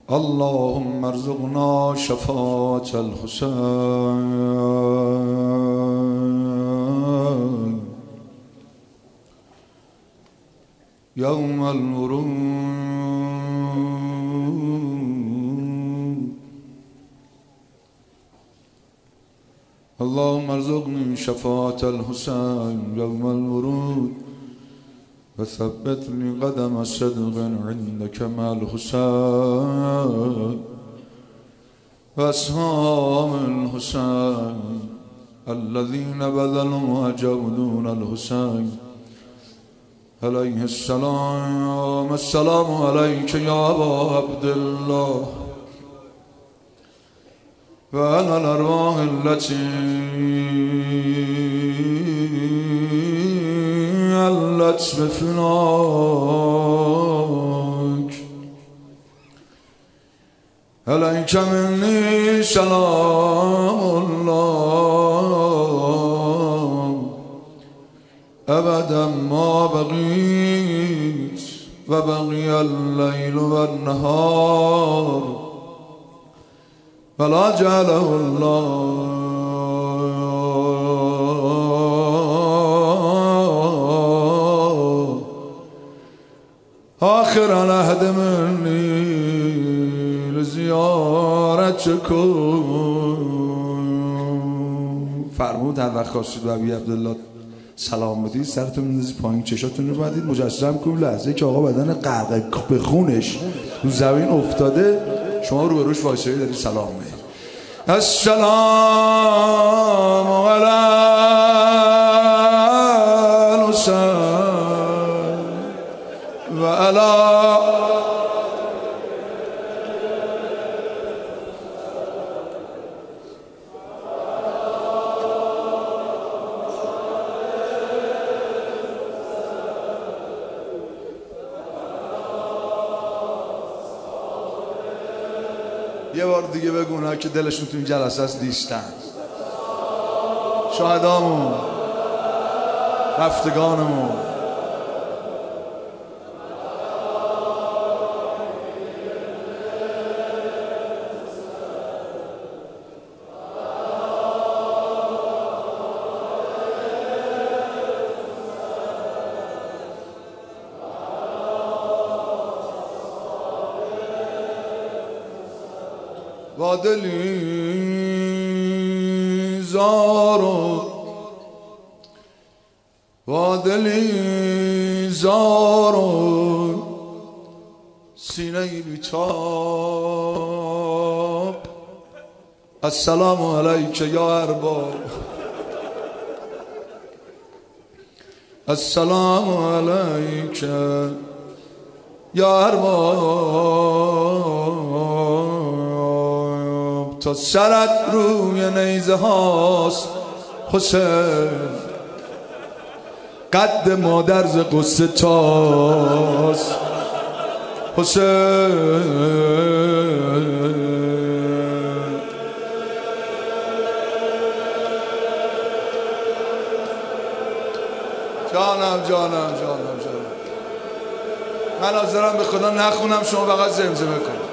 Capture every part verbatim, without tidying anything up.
اللهم ارزقنا شفاعة الحسين يوم الورود. اللهم ارزقني شفاعة الحسين يوم الورود وثبت لي قدم صدق عندك مع الحسين وأصحاب الحسين الذين بذلوا وجهدون الحسين عليه السلام. السلام عليك يا أبا عبد الله وعلى الأرواح التي علت بفناك. عليك مني سلام الله أبدا ما بقيت وبقي الليل والنهار ولا جعله الله آخر العهد مني لزیارتکم. فرمود هر وقت خواستید به ابی عبدالله سلام بدید سرتون میندازید پایین، چشاتون رو بندید، مجسم کنید لحظه که آقا بدن غرق به خونش رو زمین افتاده شما رو به روش وایسایی دارید سلام بدید. السلام علی الحسین و علی یه بار دیگه بگو اونایی که دلشون تو این جلسه است دیستن، شهدامون، رفتگانمون. با دلی زار و با دلی زار و سینه بیتاب. السلام علیک یا ارباب، السلام علیک یا ارباب. تا سرت روی نیزه هاست حسین، قد مادر ز قصه تاست حسین. جانم جانم جانم جانم من حاضرم به خدا نخونم، شما فقط زمزمه کنید.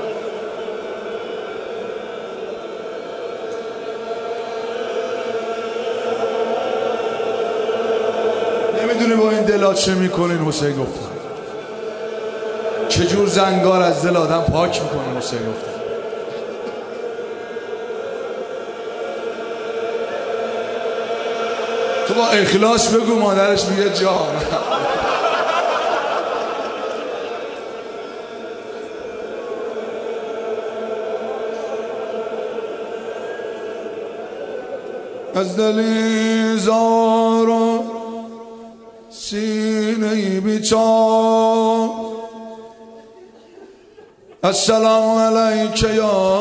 نمیدونی با این دلات چه میکنین حسین گفتن، چجور زنگار از دل آدم پاک میکنین حسین گفتن. تو با اخلاص بگو مادرش میگه جان. از دلی زار و سینه بیچار. السلام علیک یا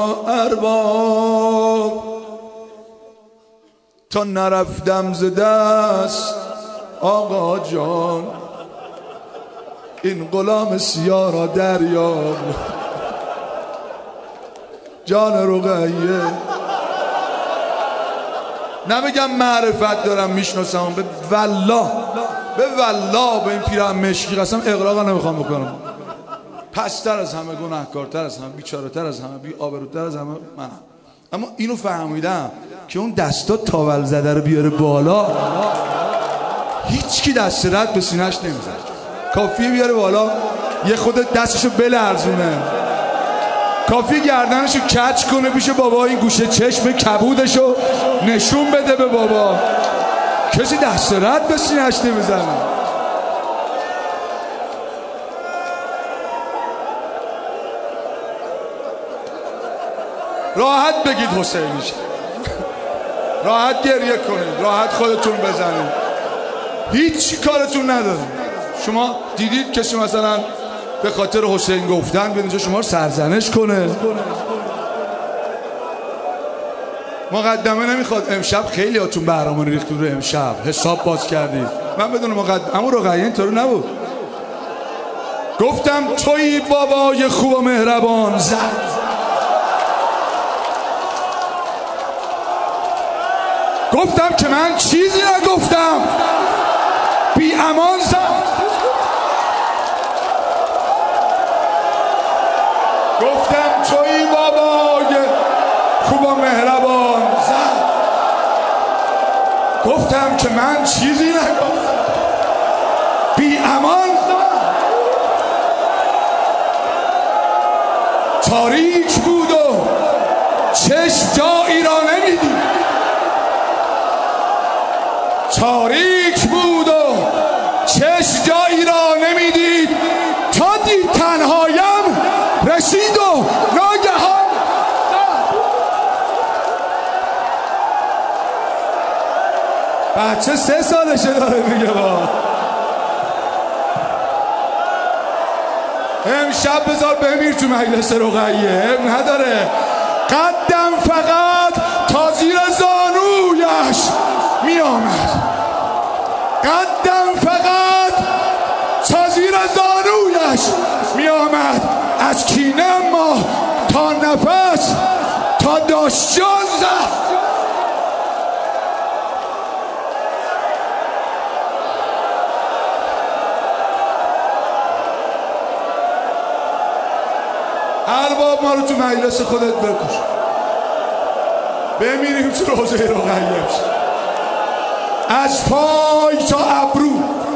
ارباب. تا نرفتم ز دست آقا جان، این غلام سیاه را دریاب. جان رقیه نمیگم معرفت دارم میشناسم، به والله به والله به این پیرم مشکی قسم اقراق نمیخوام بکنم. پستر از همه، گناهکارتر از همه، بیچاره‌تر از همه، بی آبروتر از همه منم. اما اینو فهمیدم که اون دستا تاول زده رو بیاره بالا، هیچ کی دست رد به سینه‌اش نمیزنه. کافیه بیاره بالا، یه خود دستشو بلرزونه، کافی گردنشو کج کنه پیش بابا، این گوشه چشم کبودشو نشون بده به بابا. کسی دست رد به سینه‌اش نمیزنه. راحت بگید حسینیش، راحت گریه کنید، راحت خودتون بزنید، هیچ کارتون نداره. شما دیدید کسی مثلا به خاطر حسین گفتن به اینجا شما رو سرزنش کنه؟ مقدمه نمیخواد. امشب خیلی هاتون برنامه ریختون رو امشب حساب باز کردید. من بدون مقدمه اما رقیه اینطور نبود. گفتم توی بابای خوب و مهربان زد، گفتم که من چیزی نگفتم، بی امان زد. گفتم توی بابای خوب و مهربان زد، گفتم که من چیزی نگفتم، بی امان زد. تاریک بود و چشم جایی را نمیدید، تاریک بود و چشم جایی را نمیدید، تا دید تنهایم رسید و ناگهان بچه سه سالشه داره میگه با امشب بذار بمیر تو مجلس رقیه، نداره. قدم فقط تا زیر زانویش می آمد، قدم فقط تا زیر زانویش می آمد. از کینه ما تا نفس تا داشت جان زد. ارباب ما رو تو مجلس خودت بکش، بمیریم تو روزه رقیه. از پای تا ابرو،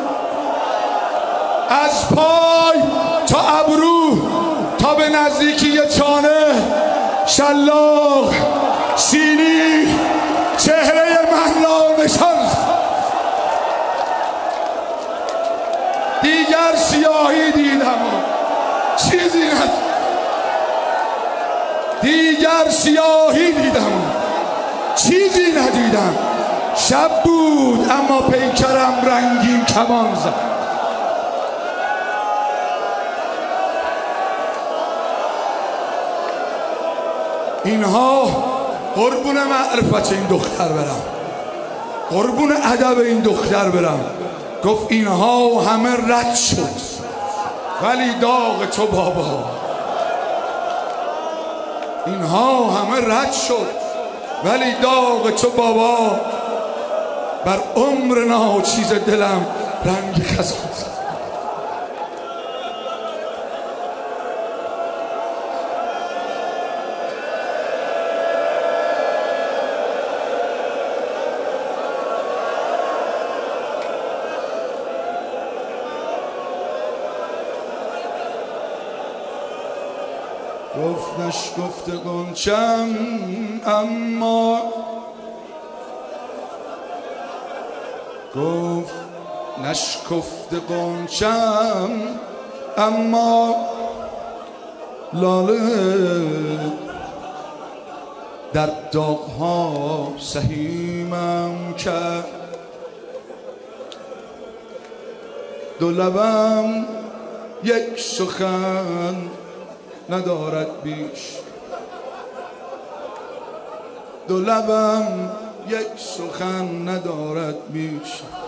از پای تا ابرو، تا به نزدیکی چانه، شلاق سینی چهره من را نشان. دیگر سیاهی دیدم، چیزی ندیدم. دیگر سیاهی دیدم، چیزی ندیدم. شب بود اما پیکرم رنگین کمان زد. اینها قربون معرفت این دختر برم، قربون ادب این دختر برم. گفت اینها همه رد شد ولی داغ تو بابا، اینها همه رد شد ولی داغ تو بابا، بر عمر ناچیز دلم رنگ خزان زد. گفت نشکفته غنچم اما، گفت نشکفته غنچم اما لاله در داغ‌ها سهیمم کرد. دو لبم یک سخن ندارد بیش، دو لبم یک سخن ندارد بیش.